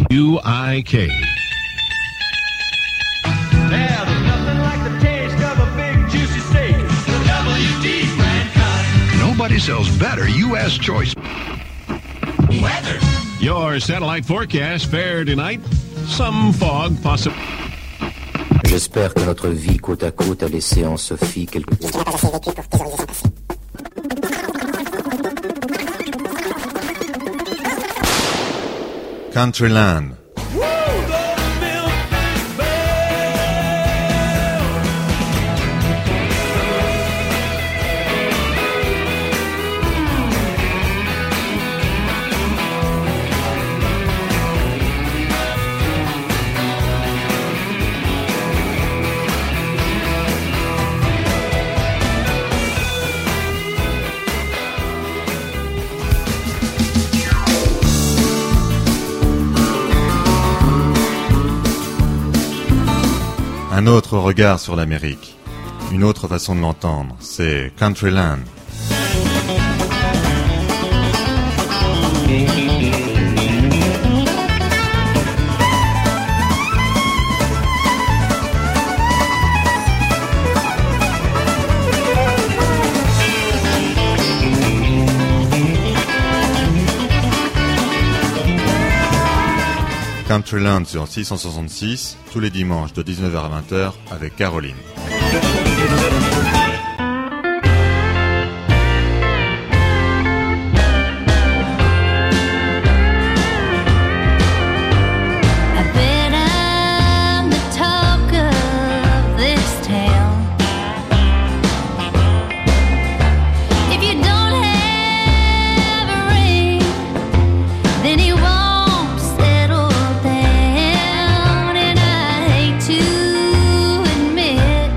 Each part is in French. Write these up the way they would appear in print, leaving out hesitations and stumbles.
WUIK. Nobody sells better U.S. choice weather. Your satellite forecast fair tonight. Some fog possible. J'espère que notre vie côte à côte a laissé en Sophie quelque... Countryland. Un autre regard sur l'Amérique, une autre façon de l'entendre, c'est Countryland. Countryland sur 666, tous les dimanches de 19h à 20h avec Caroline. Admit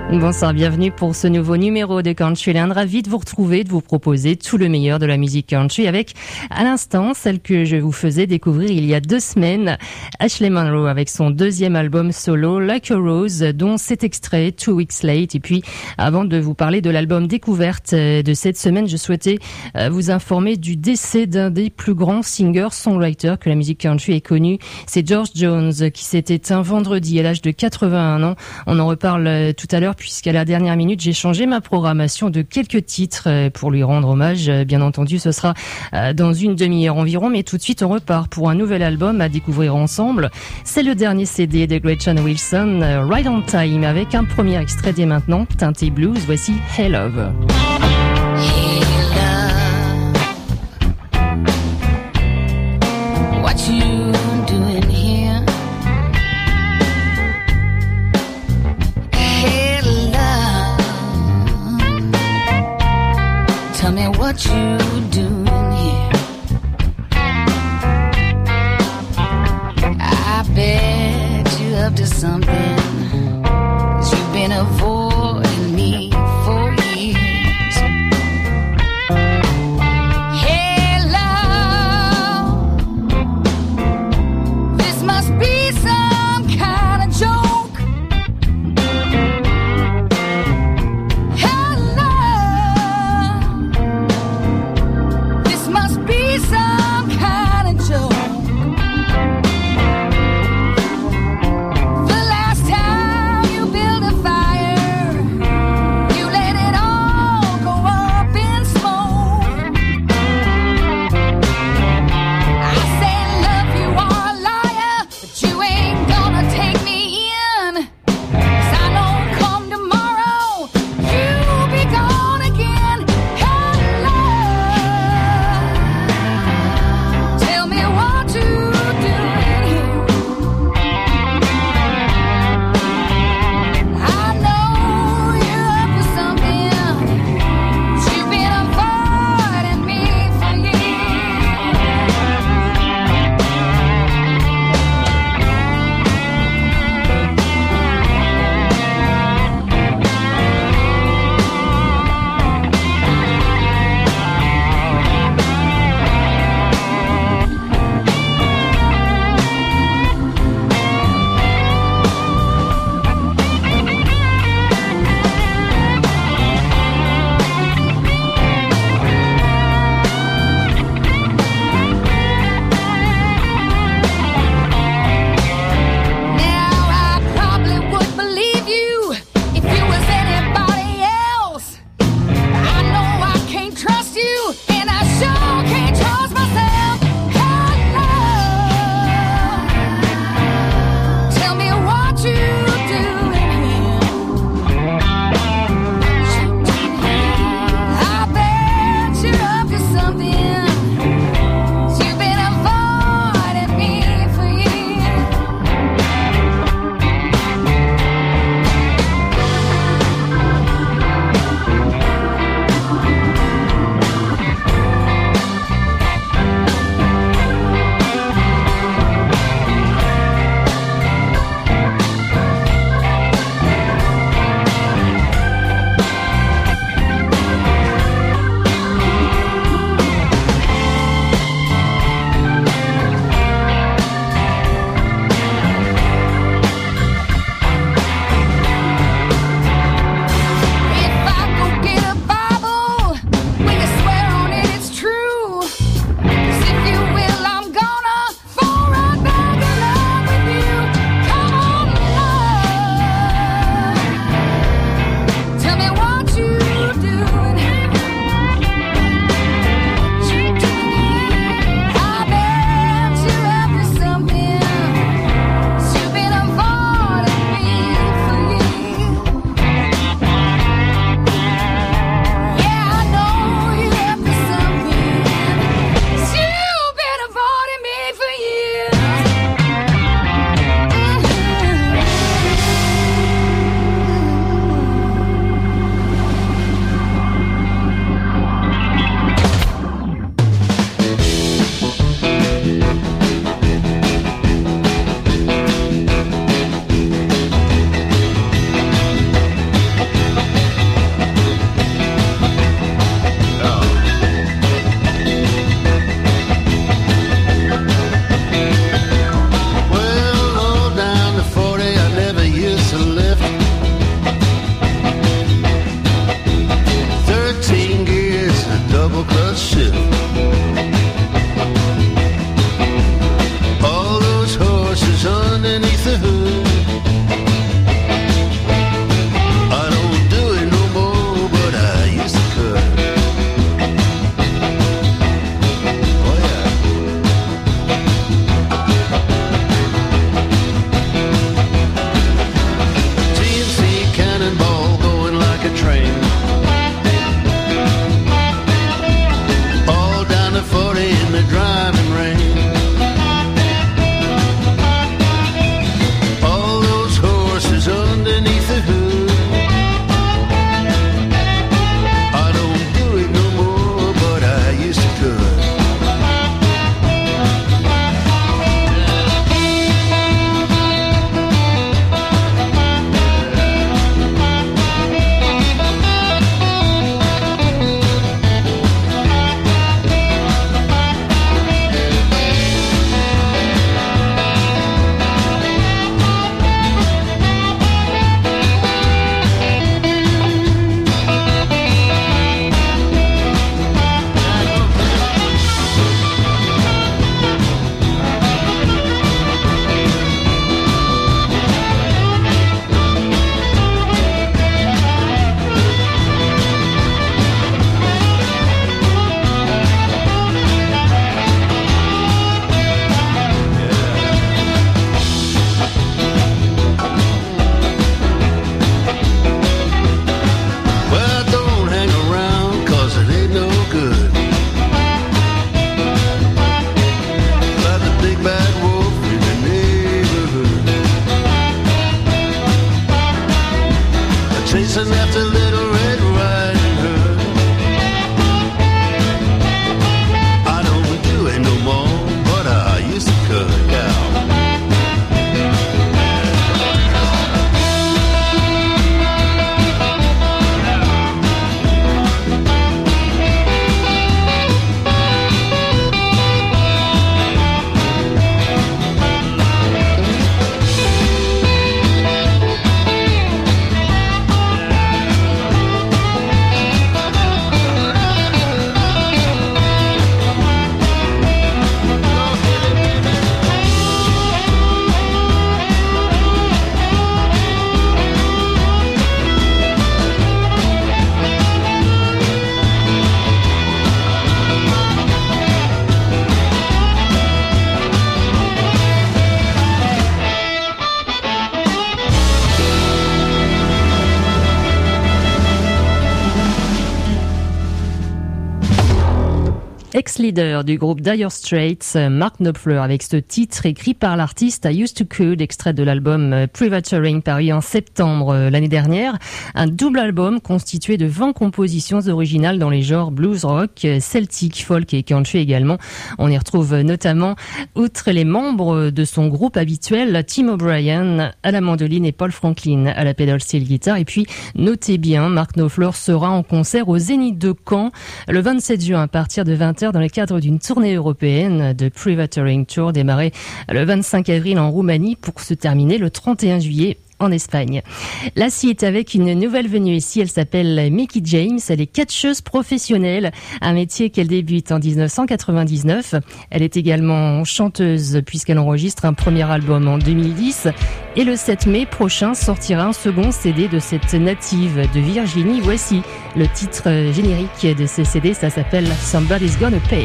Bonsoir, bienvenue pour ce nouveau numéro de Countryland. Ravi de vous retrouver, de vous proposer tout le meilleur de la musique country avec, à l'instant, celle que je vous faisais découvrir il y a 2 semaines, Ashley Monroe avec son 2e album solo, Like a Rose, dont cet extrait, 2 Weeks Late. Et puis, avant de vous parler de l'album découverte de cette semaine, je souhaitais vous informer du décès d'un des plus grands singers-songwriters que la musique country ait connu. C'est George Jones qui s'est éteint vendredi à l'âge de 81 ans. On en reparle tout à l'heure puisqu'à la dernière minute, j'ai changé ma programmation de quelques titres pour lui rendre hommage. Bien entendu, ce sera dans une demi-heure environ, mais tout de suite, on repart pour un nouvel album à découvrir ensemble. C'est le dernier CD de Gretchen Wilson, Right on Time, avec un premier extrait dès maintenant, teinté blues. Voici Hey Love. Hey love, what you doing here? Hey love, tell me what you doing here. I bet you up to something, 'cause you've been avoiding me for years. Hey love, this must be some kind of joke. Hey love, this must be some kind of joke. The last ex-leader du groupe Dire Straits, Mark Knopfler, avec ce titre écrit par l'artiste I Used to Could, extrait de l'album Privateering paru en septembre l'année dernière. Un double album constitué de 20 compositions originales dans les genres blues rock, celtic, folk et country également. On y retrouve notamment, outre les membres de son groupe habituel, Tim O'Brien à la mandoline et Paul Franklin à la pedal steel guitar. Et puis, notez bien, Mark Knopfler sera en concert au Zénith de Caen le 27 juin à partir de 20h dans le cadre d'une tournée européenne de Privateering Tour démarrée le 25 avril en Roumanie pour se terminer le 31 juillet en Espagne. La suite avec une nouvelle venue ici, elle s'appelle Mickie James, elle est catcheuse professionnelle, un métier qu'elle débute en 1999. Elle est également chanteuse puisqu'elle enregistre un premier album en 2010 et le 7 mai prochain sortira un second CD de cette native de Virginie. Voici le titre générique de ce CD, ça s'appelle Somebody's Gonna Pay.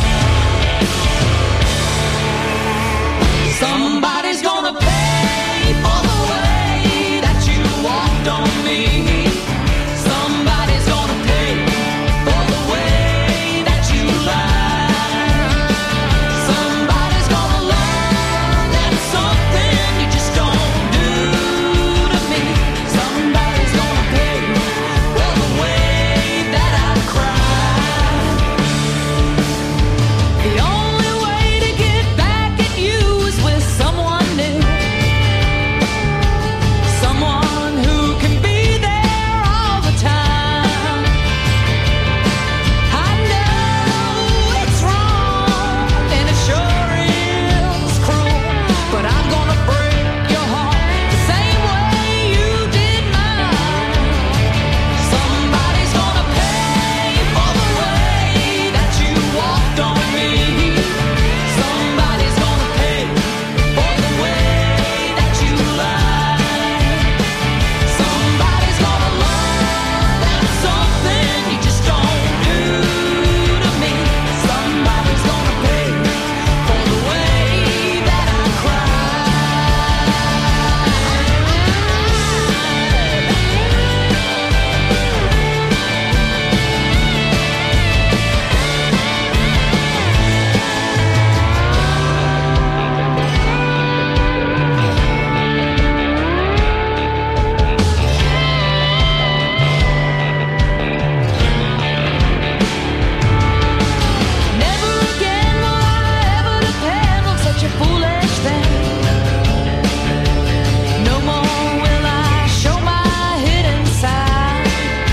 Somebody's gonna pay for the way that you walked on me. Somebody's gonna pay for the way that you lied. Somebody's gonna learn that something you just don't do to me. Somebody's gonna pay for the way that I cried. The only way to get back at you is with someone new. Someone who can be there all the time. I know it's wrong and it sure is cruel, but I'm gonna break your heart the same way you did mine. Somebody's gonna pay for the way that you walked on me. Somebody's gonna pay for the way that you lied. Somebody's gonna learn that something you just don't do to me. Somebody's gonna pay for the way that I Never again will I ever depend on such a foolish thing. No more will I show my hidden side.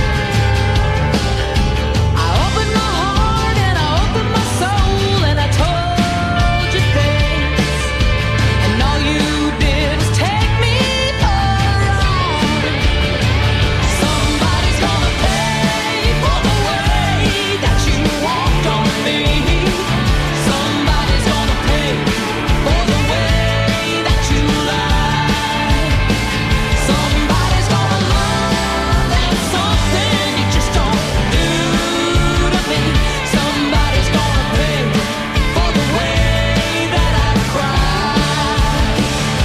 I opened my heart and I opened my soul and I told you things, and all you did was take me around. Somebody's gonna pay for the way that you walked on me. Somebody's gonna pay for the way that you lied. Somebody's gonna learn that something you just don't do to me. Somebody's gonna pay for the way that I cried.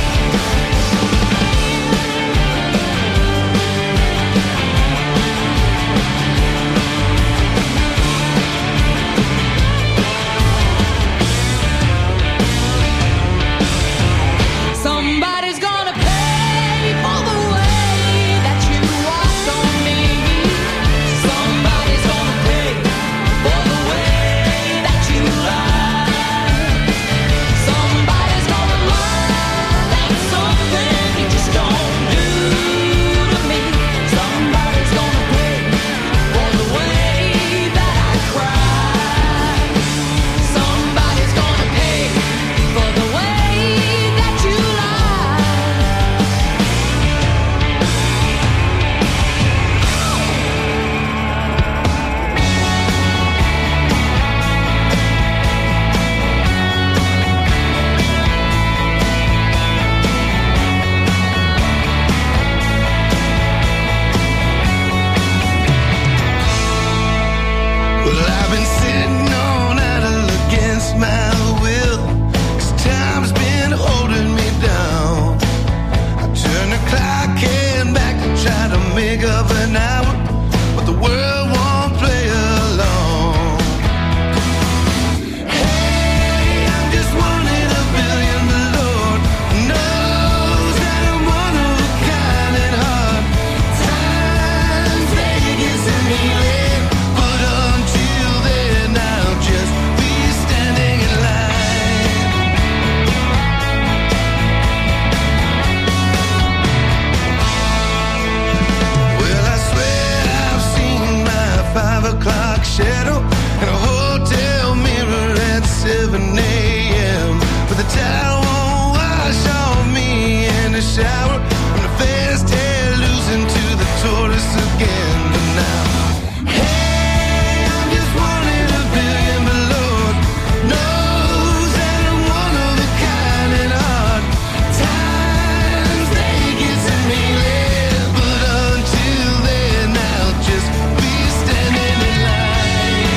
Somebody's gonna pay for the way that you walked on me. Somebody's gonna pay for the way that you lied. Somebody's gonna learn that something you just don't do to me. Somebody's gonna pay for the way that I cried. Somebody's gonna pay for the way that you lied. Well, I've been sitting on idle against my will, 'cause time's been holding me down. I turn the clock and back to try to make up an hour, but the world won't play along. shower, and the fast hair losing to the tortoise again. But now, hey, I'm just one in a billion, but Lord knows that I'm one of a kind and hard times they get to me later. But until then, I'll just be standing in line.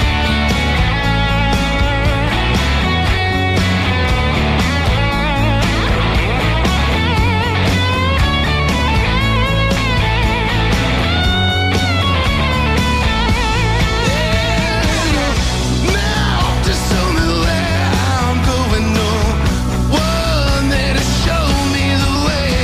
Now to show me where I'm going, no one there to show me the way.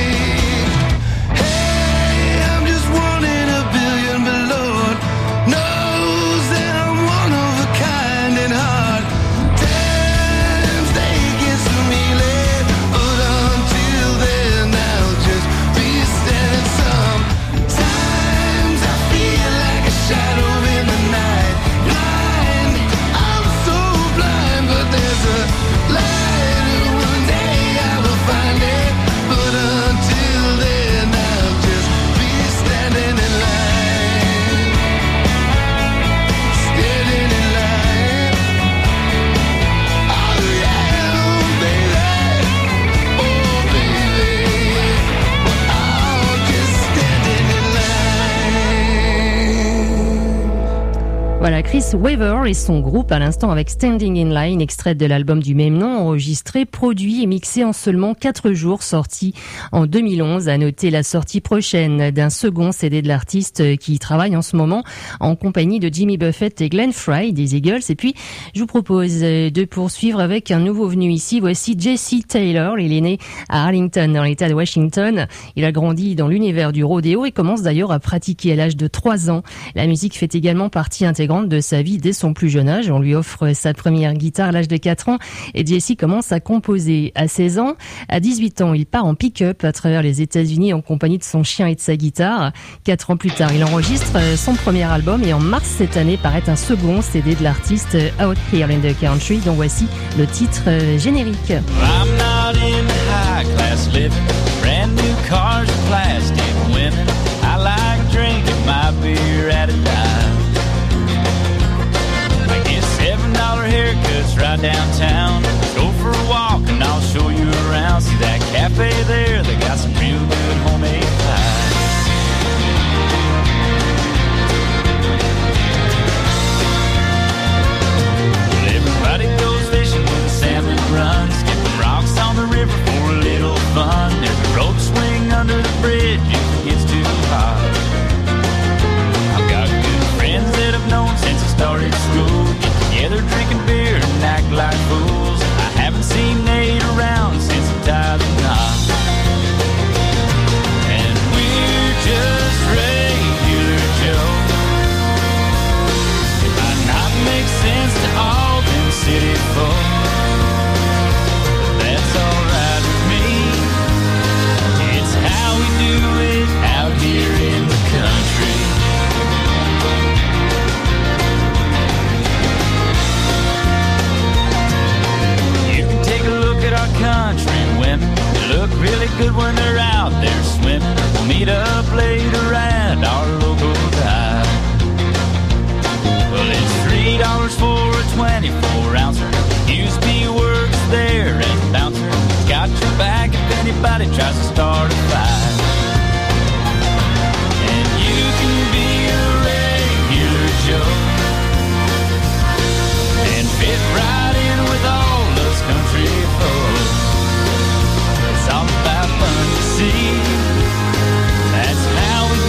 Hey, I'm just one in a billion, but Lord knows that I'm one of a kind and hard times they get to me late. But until then, I'll just be standing. Sometimes I feel like a shadow in the night. Blind, I'm so blind, but there's a light. One day I will find it. But until then, I'll just be standing in line. Standing in line. Oh yeah, baby. Oh baby. I'm just standing in line. Voilà, Chris Weaver et son groupe à l'instant avec Standing in Line, extrait de l'album du même nom, enregistré, produit et mixé en seulement 4 jours, sorti en 2011. À noter la sortie prochaine d'un second CD de l'artiste qui travaille en ce moment en compagnie de Jimmy Buffett et Glenn Frey des Eagles. Et puis, je vous propose de poursuivre avec un nouveau venu ici. Voici Jesse Taylor. Il est né à Arlington, dans l'État de Washington. Il a grandi dans l'univers du rodéo et commence d'ailleurs à pratiquer à l'âge de 3 ans. La musique fait également partie intégrante de sa vie dès son plus jeune âge. On lui offre sa première guitare à l'âge de 4 ans et Jesse commence à composer à 16 ans. À 18 ans, il part en pick-up à travers les États-Unis en compagnie de son chien et de sa guitare. 4 ans plus tard, il enregistre son premier album et en mars cette année paraît un second CD de l'artiste, Out Here in the Country, dont voici le titre générique. I'm not in high class living, brand new cars and plastic women. I like drinking my beer at a dive. I get $7 haircuts right downtown. Go for a walk and I'll show you around. See that cafe there, they got some real good homemade pies. Well, everybody goes fishing when the salmon runs. Skipping rocks on the river for a little fun. There's a rope swing under the bridge if it gets too hot. I've got good friends that I've known since I started school. Get together drinking beer and act like fools. I haven't seen Nate around since I tied the knot. And we're just regular Joe. It might not make sense to all them city folk, but that's alright with me. It's how we do it out here in the country. You can take a look at our country women. They look really good when they're out there swimming. We'll meet up later at our local dive. Well, it's $3 for a 24-ouncer. USP works there and bouncer. Got your back if anybody tries to start a fight. And you can be a regular Joe and fit right in with all those country folks. It's all about fun to see. That's how we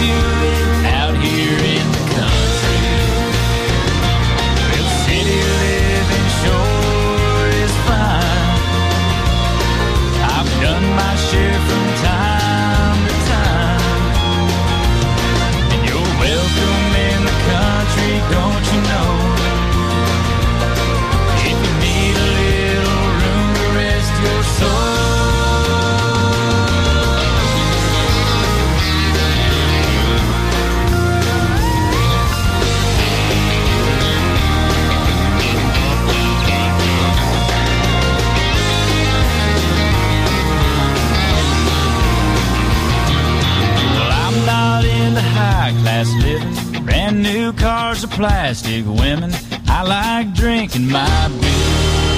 plastic women. I like drinking my beer.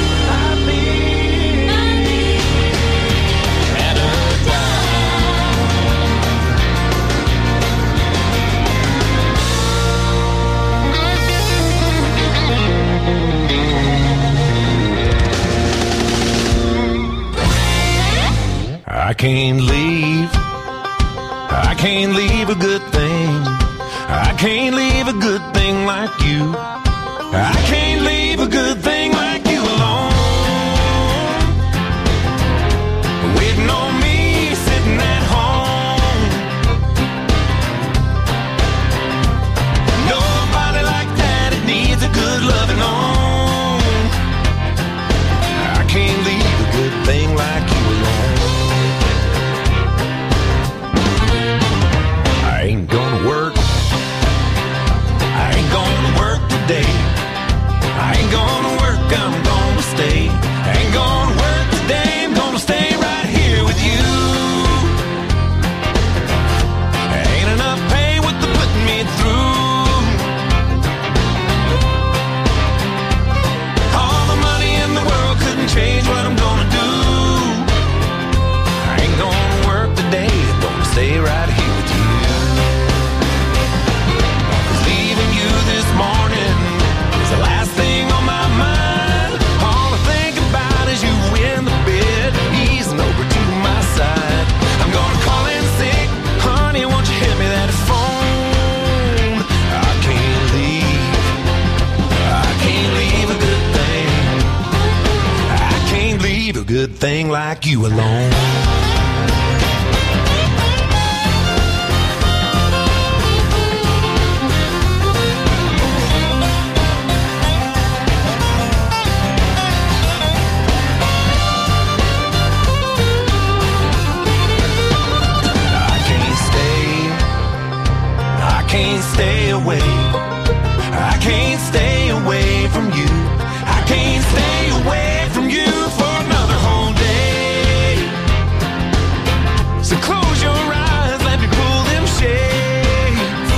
And a I can't leave a good thing. I can't leave a good thing like you. I can't leave a good thing like you alone. Waiting on me, sitting at home. Nobody like that, it needs a good loving on. I can't leave a good thing like you alone. I ain't gonna work. I ain't gonna work today. I ain't gonna work, I'm gonna stay. I ain't gonna work today, I'm gonna stay right here with you. Ain't enough pay what they're putting me through. All the money in the world couldn't change what I'm gonna do. I ain't gonna work today, I'm gonna stay right here with you. This morning is the last thing on my mind. All I think about is you in the bed, easing over to my side. I'm gonna call in sick, honey, won't you hit me that phone? I can't leave a good thing. I can't leave a good thing like you alone. Can't stay away. I can't stay away from you. I can't stay away from you for another whole day. So close your eyes, let me pull them shades.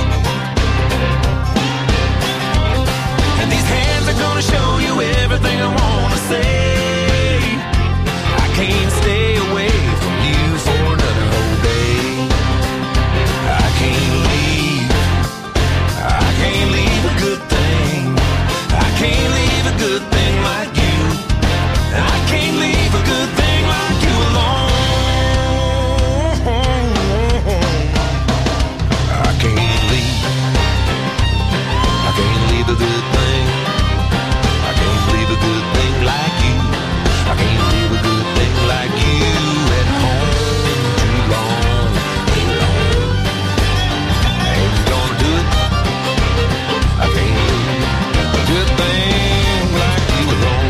And these hands are gonna show you everything I wanna say. I can't stay away from you for another whole day. I can't leave. I can't leave a good thing. I can't leave a good thing like you. I can't leave a good thing like you alone. I can't leave. I can't leave a good thing. I can't leave a good thing like you. I can't leave a good thing like you at home too long. I ain't gonna do it. I can't leave a good thing like you alone.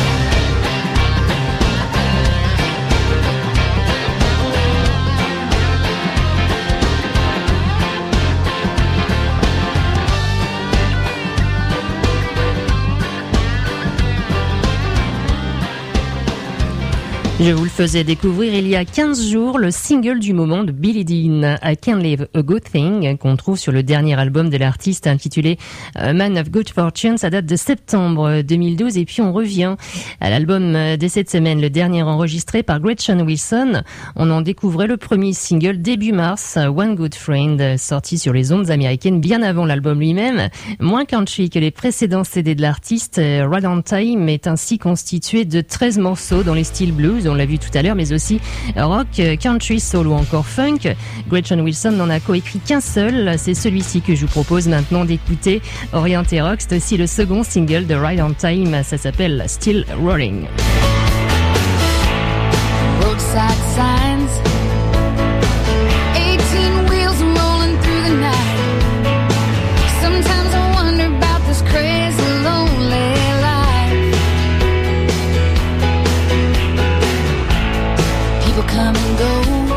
Je vous le faisais découvrir il y a 15 jours, le single du moment de Billie Dean, I Can't Leave a Good Thing, qu'on trouve sur le dernier album de l'artiste intitulé Man of Good Fortune. Ça date de septembre 2012 et puis on revient à l'album de cette semaine, le dernier enregistré par Gretchen Wilson. On en découvrait le premier single début mars, One Good Friend, sorti sur les ondes américaines bien avant l'album lui-même. Moins country que les précédents CD de l'artiste, Right on Time est ainsi constitué de 13 morceaux dans les styles blues, on l'a vu tout à l'heure, mais aussi rock, country, soul ou encore funk. Gretchen Wilson n'en a coécrit qu'un seul, c'est celui-ci que je vous propose maintenant d'écouter. Orienté rock, c'est aussi le second single de Right on Time, ça s'appelle Still Rolling. Roadside signs, 18 wheels rolling through the night. Sometimes I wonder about this crazy lonely life. People come and go,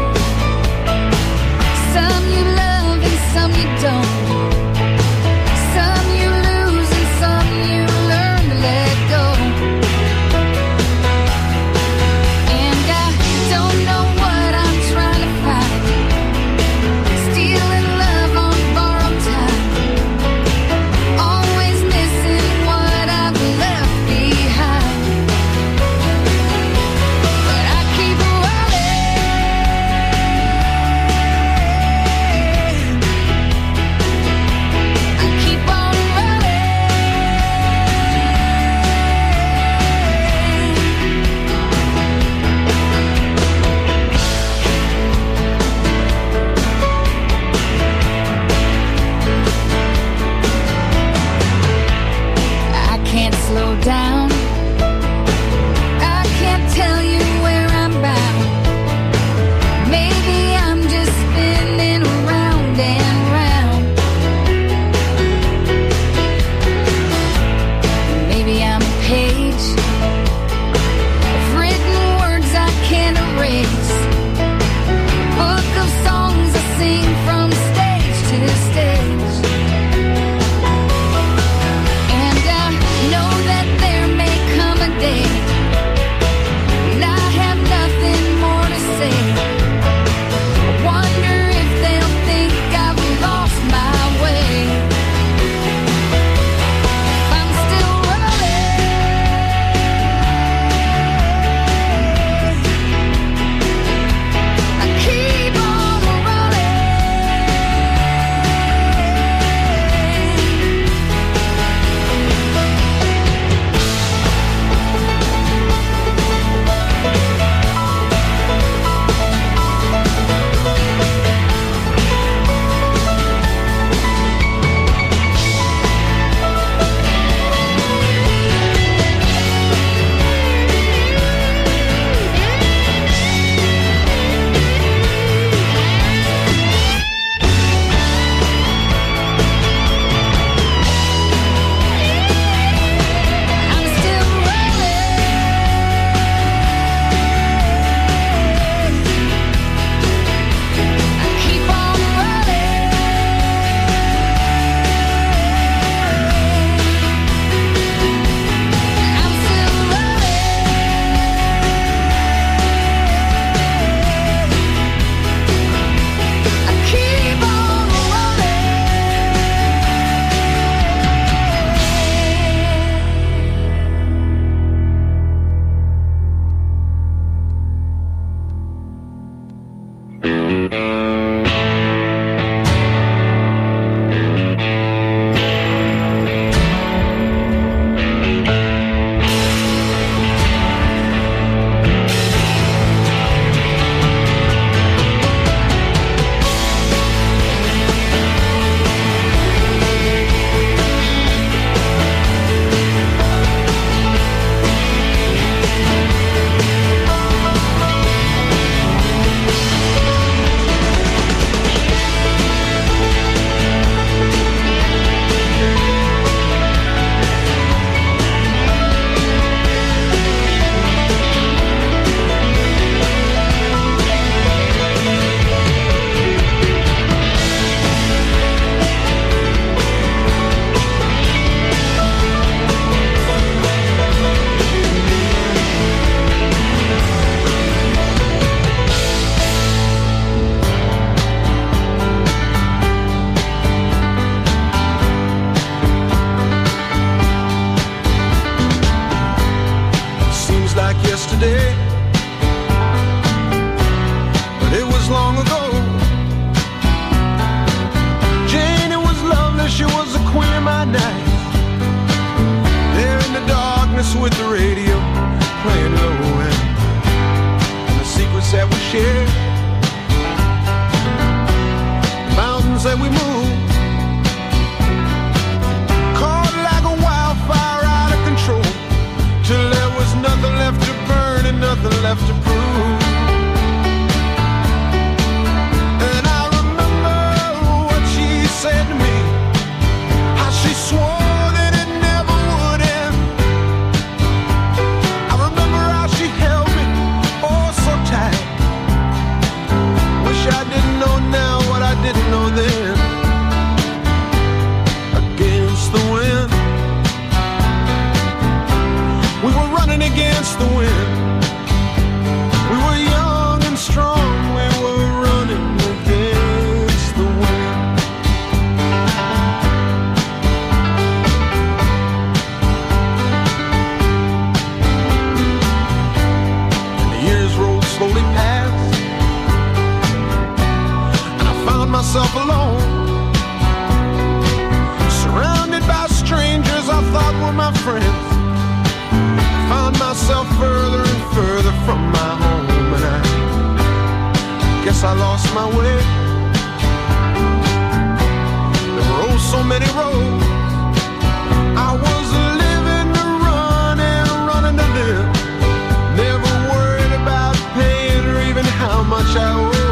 some you love and some you don't. Some you lose and some you learn to let go. And I don't know what I'm trying to find. Stealing love on borrowed time. All that we share, mountains that we move, caught like a wildfire out of control, till there was nothing left to burn and nothing left to prove. And I remember what she said to me, how she swore that it never would end. I remember how she held me oh so tight. Wish I didn't know now what I didn't know then. Against the wind, we were running against the wind. We were young and strong, we were running against the wind. And the years rolled slowly past, and I found myself alone, surrounded by strangers I thought were my friends. Found myself further and further from my home, and I guess I lost my way. There were oh so many roads. I was living to run and running to live, never worried about paying or even how much I owe.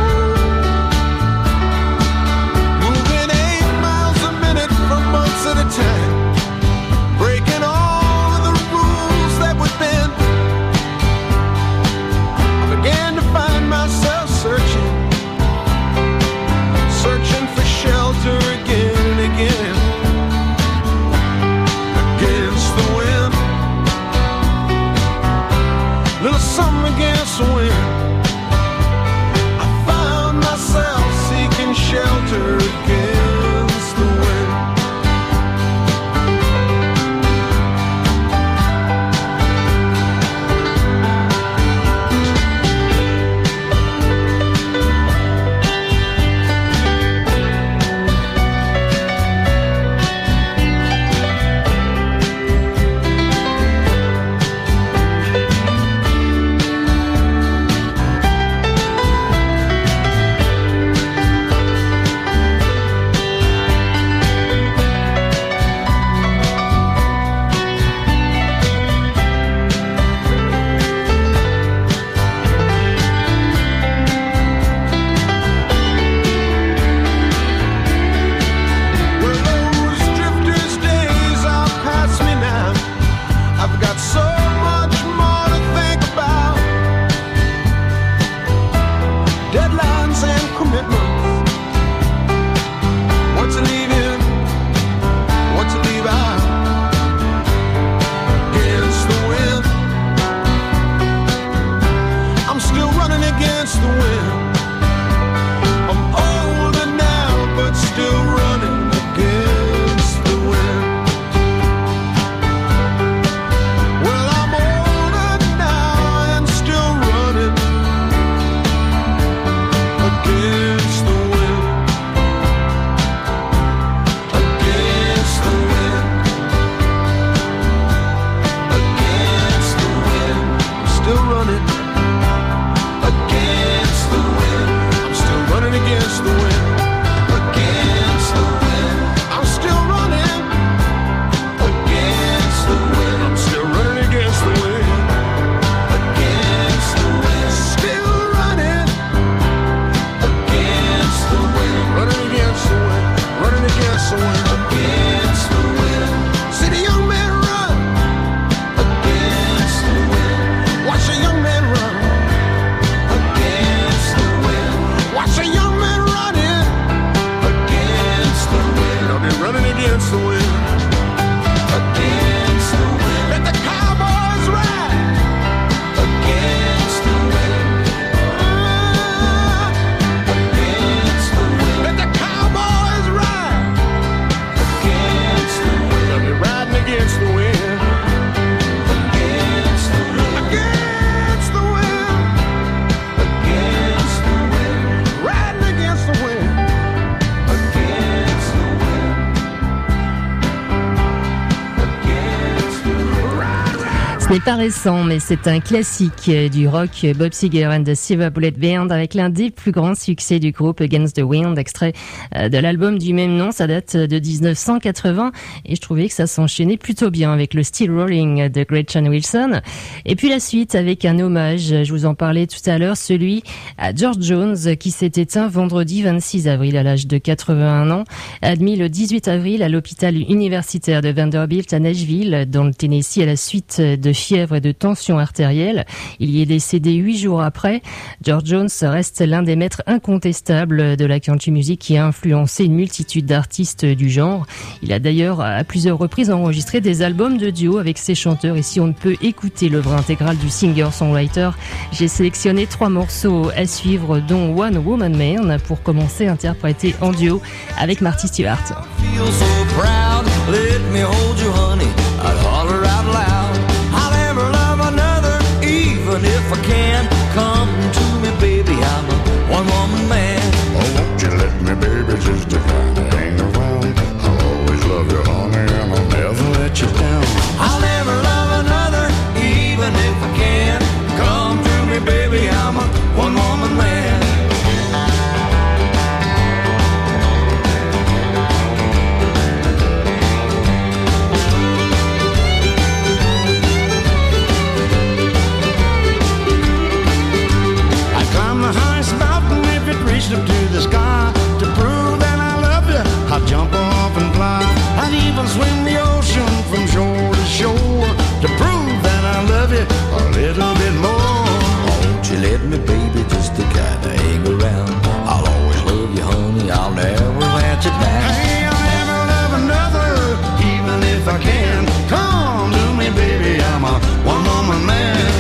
Moving 8 miles a minute for months at a time, breaking all of the rules that would bend. I began to find myself searching for shelter again and again. Against the wind, little something against the wind. I found myself seeking shelter against the wind. Still running against the wind. n'est pas récent, mais c'est un classique du rock, Bob Seger and the Silver Bullet Band, avec l'un des plus grands succès du groupe, Against the Wind, extrait de l'album du même nom. Ça date de 1980 et je trouvais que ça s'enchaînait plutôt bien avec le Still Rolling de Gretchen Wilson. Et puis la suite avec un hommage, je vous en parlais tout à l'heure, celui à George Jones qui s'est éteint vendredi 26 avril à l'âge de 81 ans, admis le 18 avril à l'hôpital universitaire de Vanderbilt à Nashville, dans le Tennessee, à la suite de fièvre et de tension artérielle. Il y est décédé 8 jours après. George Jones reste l'un des maîtres incontestables de la country music qui a influencé une multitude d'artistes du genre. Il a d'ailleurs à plusieurs reprises enregistré des albums de duo avec ses chanteurs. Et si on ne peut écouter l'œuvre intégrale du singer-songwriter, j'ai sélectionné 3 morceaux à suivre, dont One Woman Man, pour commencer, interprété en duo avec Marty Stewart. Feel so proud, let me hold you, honey. I'd holler out loud. I'll never love another, even if I can. Come to me, baby, I'm a one-woman man. Oh, won't you let me, baby, just to kind of hang around? I'll always love you, honey, and I'll never let you down. I'll never love another, even if I can. Come to me, baby, I'm a one-woman man. Reached up to the sky to prove that I love you. I'd jump off and fly. I'd even swim the ocean from shore to shore to prove that I love you a little bit more. Won't you let me, baby, just to kind of hang around? I'll always love you, honey, I'll never let you down. Hey, I'll never love another, even if I can. Come to me, baby, I'm a one-woman man.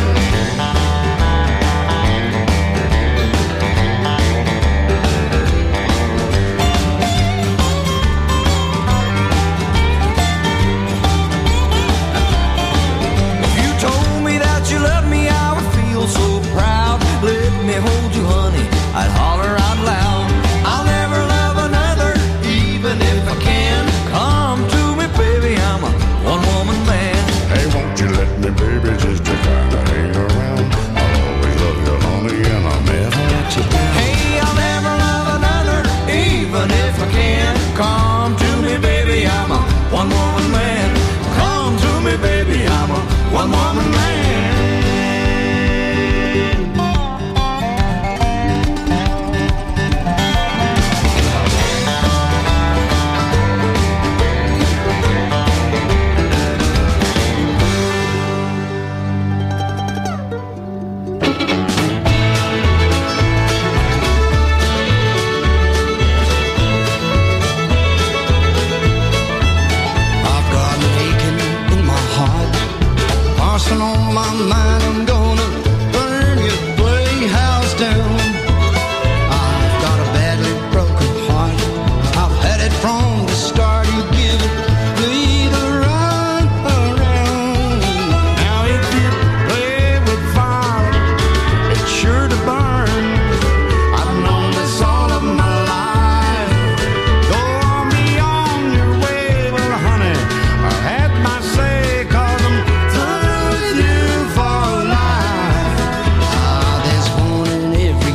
Hold you, honey, I'd holler out loud. I'll never love another, even if I can. Come to me, baby, I'm a one-woman man. Hey, won't you let me, baby, just to kind of hang around? I'll always love you, honey, and I'll never let you down. Hey, I'll never love another, even if I can. Come to me, baby, I'm a one-woman man. Come to me, baby, I'm a one-woman man. On my mind, I'm gonna burn your playhouse down. I've got a badly broken heart. I've had it from the start. You give me the run around. Now if you play with fire, it's sure to burn. I've known this all of my life. Go on beyond your way, well honey, I had my say, 'cause I'm for life. There's one in every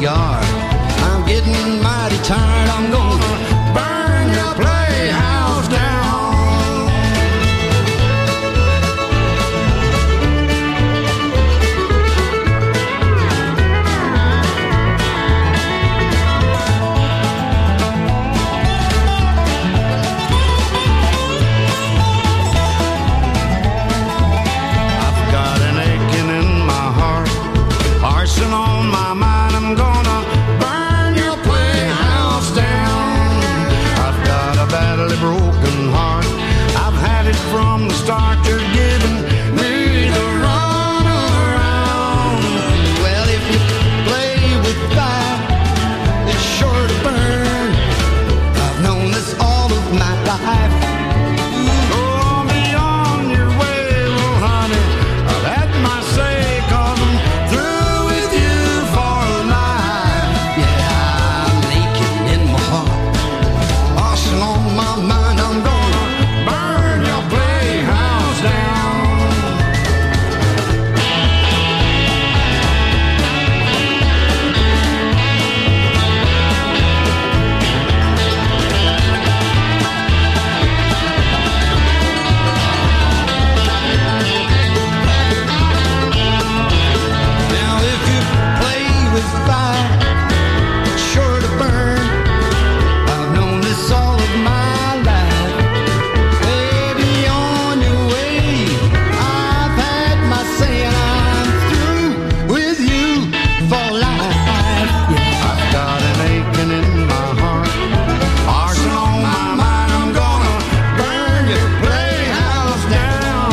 fire, it's sure to burn. I've known this all of my life. Baby, on your way, I've had my say and I'm through with you for life. Yeah, I've got an aching in my heart, arson on my mind. I'm gonna burn your playhouse down.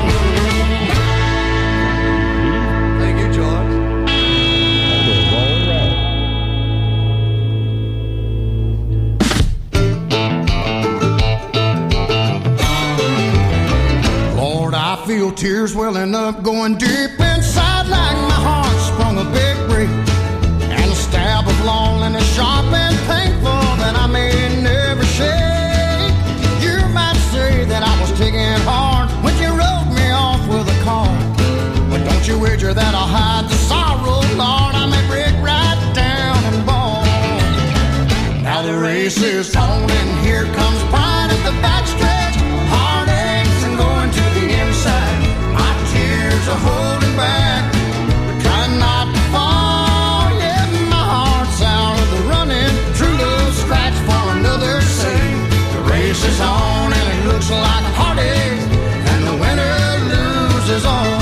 Thank you, George. Lord, I feel tears welling up, going deep inside like my heart sprung a big break. And a stab of loneliness, sharp and painful, that I may never shake. You might say that I was taking hard when you wrote me off with a card. But don't you wager that I'll hide the sorrow, Lord. I may break right down and bawl. Now the race is on and here comes pride at the backstretch. Heartaches and going to the inside. My tears are holding back, but trying not to fall. Yeah, my heart's out of the running. True love scratch for another sake. The race is on and it looks like a heartache, and the winner loses all.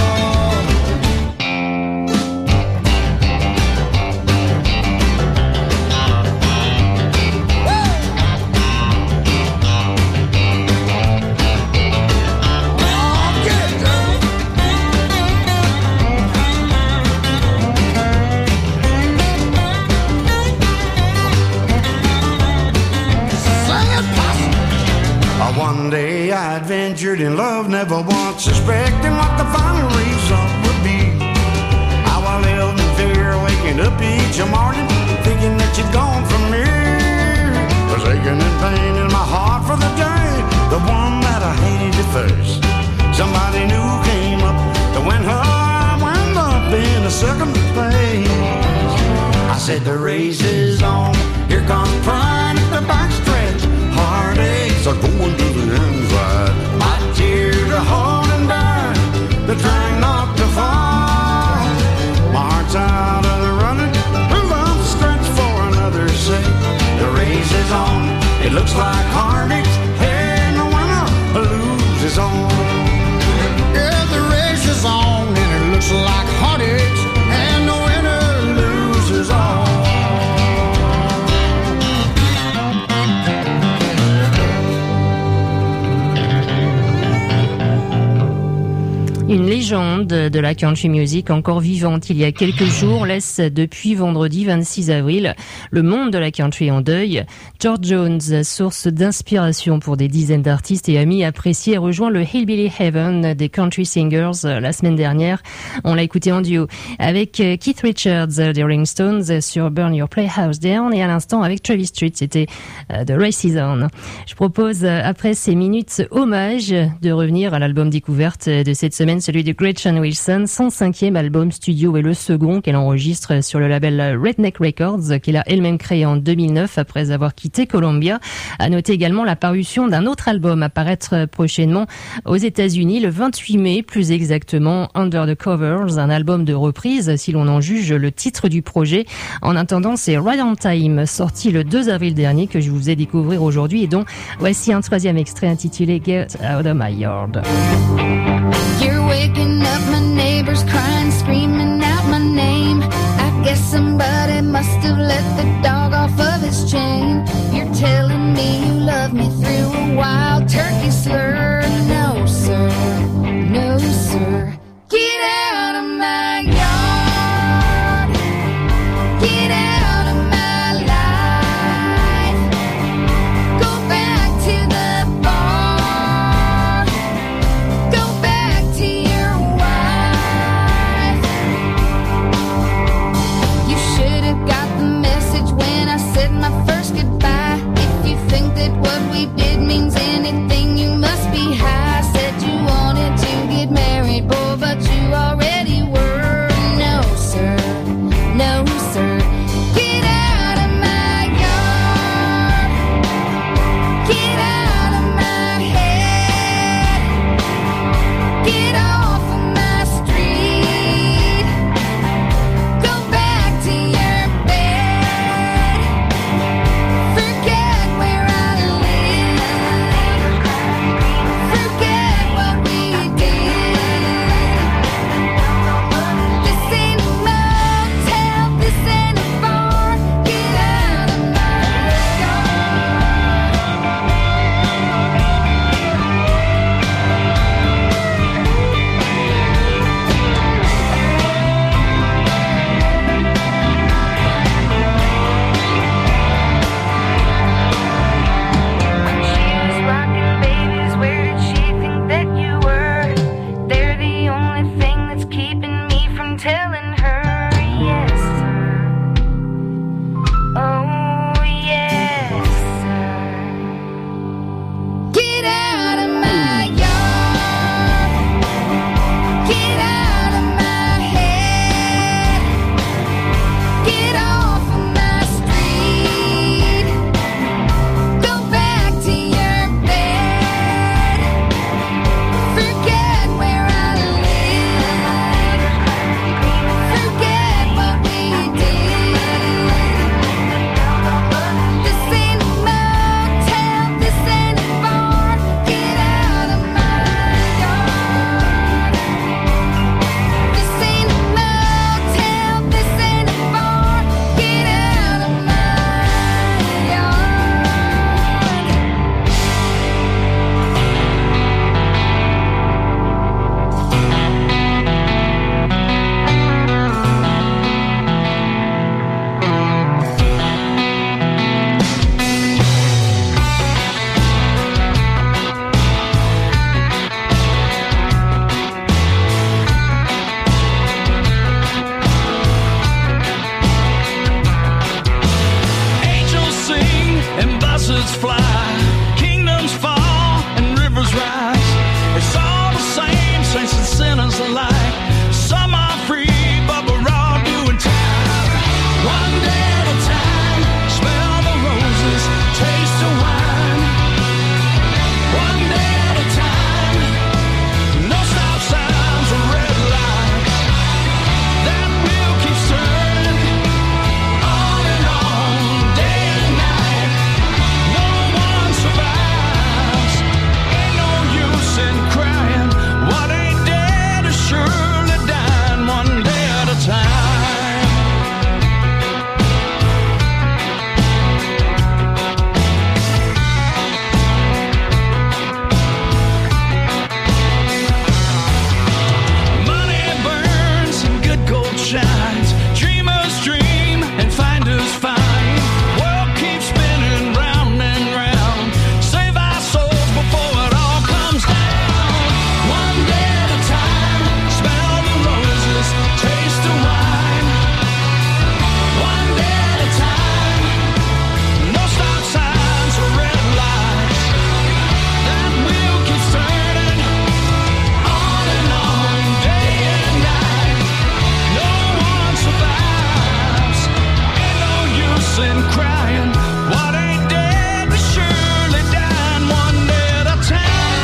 One day I adventured in love, never once suspecting what the final result would be. How I lived in fear, waking up each morning, thinking that you'd gone from me. Was aching and pain in my heart for the day, the one that I hated the first. Somebody new came up to win her, I wound up in a second place. I said the race is on, here comes pride at the backstretch. Heartaches are going to the inside. My tears are holding back, they're trying not to fall. My heart's out of the running, love scratch for another sake. The race is on, it looks like heartaches, and the winner loses on. Yeah, the race is on, and it looks like heartaches, and the winner loses all. Une légende de la country music encore vivante il y a quelques jours laisse depuis vendredi 26 avril le monde de la country en deuil. George Jones, source d'inspiration pour des dizaines d'artistes et amis appréciés, a rejoint le Hillbilly Heaven des country singers la semaine dernière. On l'a écouté en duo avec Keith Richards des Rolling Stones sur Burn Your Playhouse Down et à l'instant avec Travis Street, c'était The Race Is On. Je propose après ces minutes hommage de revenir à l'album découverte de cette semaine, celui de Gretchen Wilson, son 5e album studio et le second qu'elle enregistre sur le label Redneck Records qu'elle a elle-même créé en 2009 après avoir quitté Columbia. À noter également la parution d'un autre album à paraître prochainement aux États-Unis le 28 mai, plus exactement Under the Covers, un album de reprise si l'on en juge le titre du projet. En attendant, c'est Right on Time, sorti le 2 avril dernier, que je vous ai découvert aujourd'hui et dont voici un troisième extrait intitulé Get Out of My Yard. You're waking up my neighbors crying, screaming out my name. I guess somebody must have let the dog off of his chain. You're telling me you love me through a wild turkey slur. No, sir. No, sir. Get out of my yard. Get out of my life. Go back to the bar. Go back to your wife. You should have got the message when I said my first goodbye. If you think that what we did means anything, you must be high. Said you wanted use in crying. What ain't dead is surely dying one day at a time.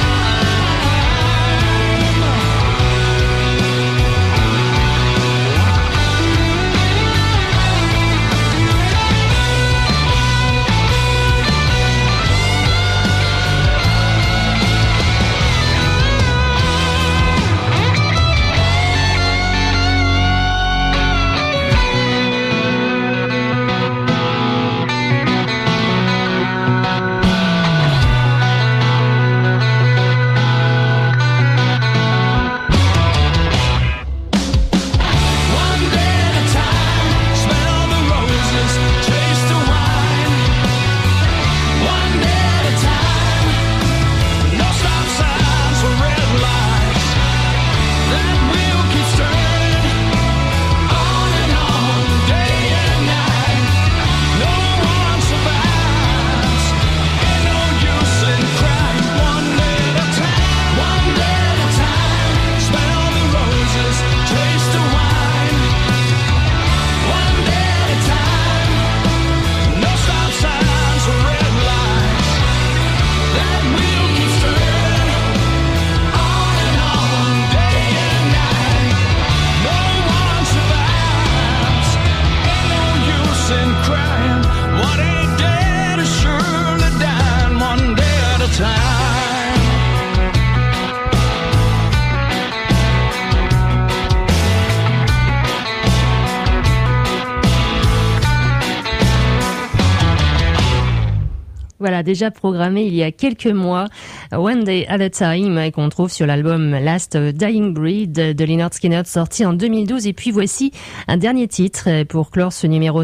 Voilà, déjà programmé il y a quelques mois, One Day at a Time, qu'on trouve sur l'album Last Dying Breed de Lynyrd Skynyrd, sorti en 2012. Et puis voici un dernier titre pour clore ce numéro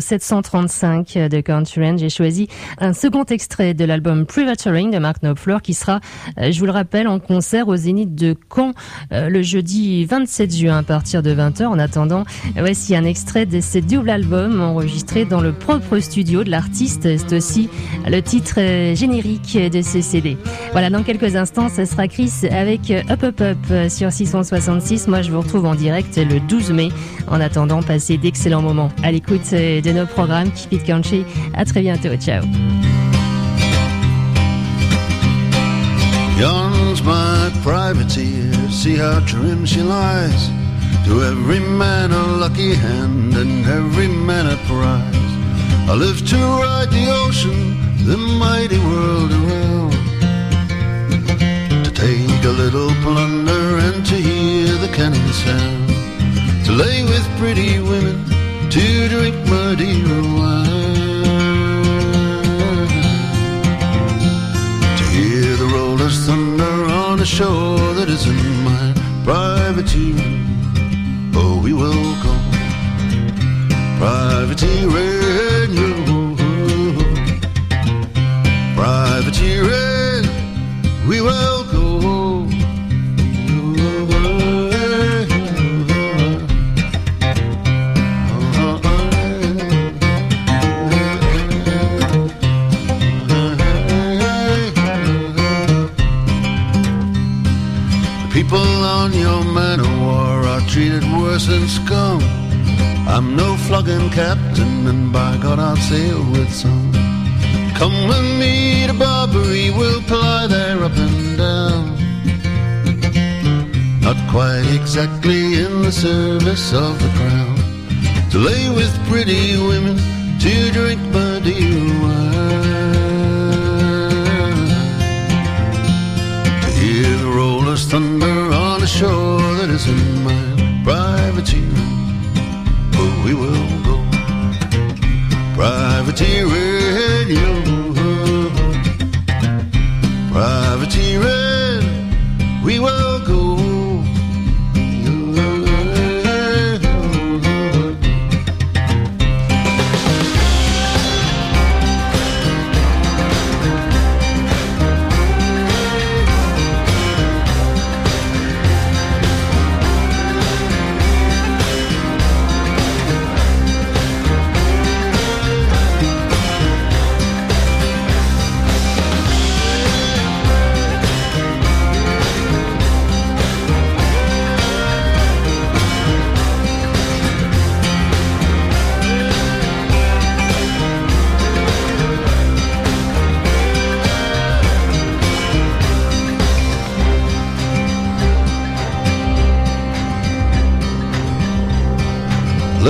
735 de Countryland. J'ai choisi un second extrait de l'album Privateering de Mark Knopfler, qui sera, je vous le rappelle, en concert au Zénith de Caen le jeudi 27 juin à partir de 20h. En attendant, voici un extrait de ce double album enregistré dans le propre studio de l'artiste. C'est aussi le titre générique de ce CD. Voilà, dans quelques instants, ce sera Chris avec Up Up Up sur 666. Moi, je vous retrouve en direct le 12 mai. En attendant, passez d'excellents moments à l'écoute de nos programmes Keep It Country. À très bientôt. Ciao. Yon's my privateer, see how trim she lies. To every man a lucky hand and every man a prize. I live to ride the ocean, the mighty world around. To take a little plunder and to hear the cannon sound. To lay with pretty women, to drink Madeira wine. To hear the rollers thunder on a shore that isn't mine. Privateering, oh we will go. Privateering, you. Privateering, we will go. The people on your man of war are treated worse than scum. I'm no flogging captain, and by God I'll sail with some. Come with me to Barbary, we'll ply there up and down. Not quite exactly in the service of the crown. To lay with pretty women, to drink Madeira wine. To hear the rollers thunder on a shore that isn't mine. Privateering, oh we will go. Privateering, you. Privateering, we will go.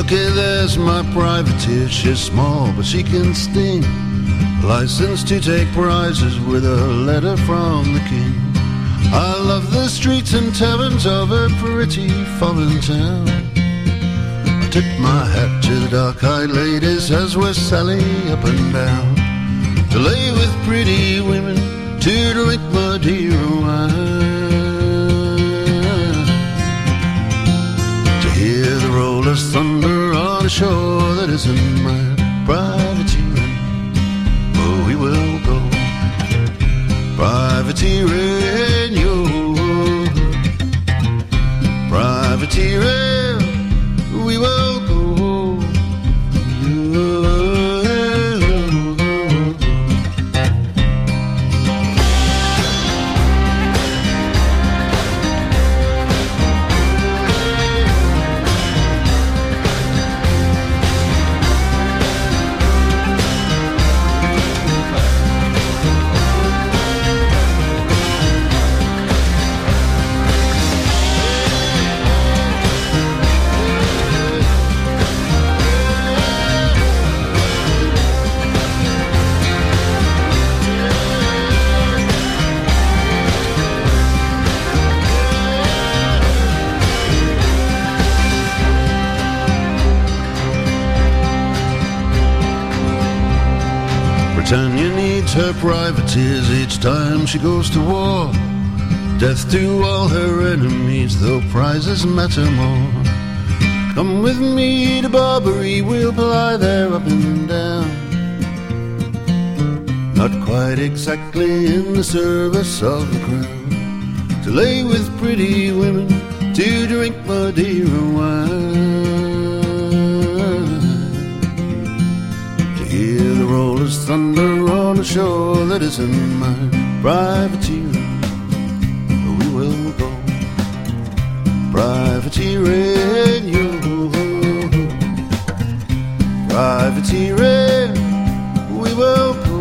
Looky, there's my privateer. She's small, but she can sting. Licensed to take prizes with a letter from the king. I love the streets and taverns of a pretty foreign town. I tip my hat to the dark-eyed ladies as we're sailing up and down. To lay with pretty women, to drink Madeira wine. To hear the rollers thunder on a shore that isn't mine. Privateering, oh, we will go. Privateering, yo. Privateering, we will go. Britannia needs her privateers each time she goes to war. Death to all her enemies, though prizes matter more. Come with me to Barbary, we'll ply there up and down. Not quite exactly in the service of the crown. To lay with pretty women, to drink Madeira wine. Hear the rollers thunder on a shore that isn't mine. Privateering, we will go. Privateering, yo. Privateering, we will go.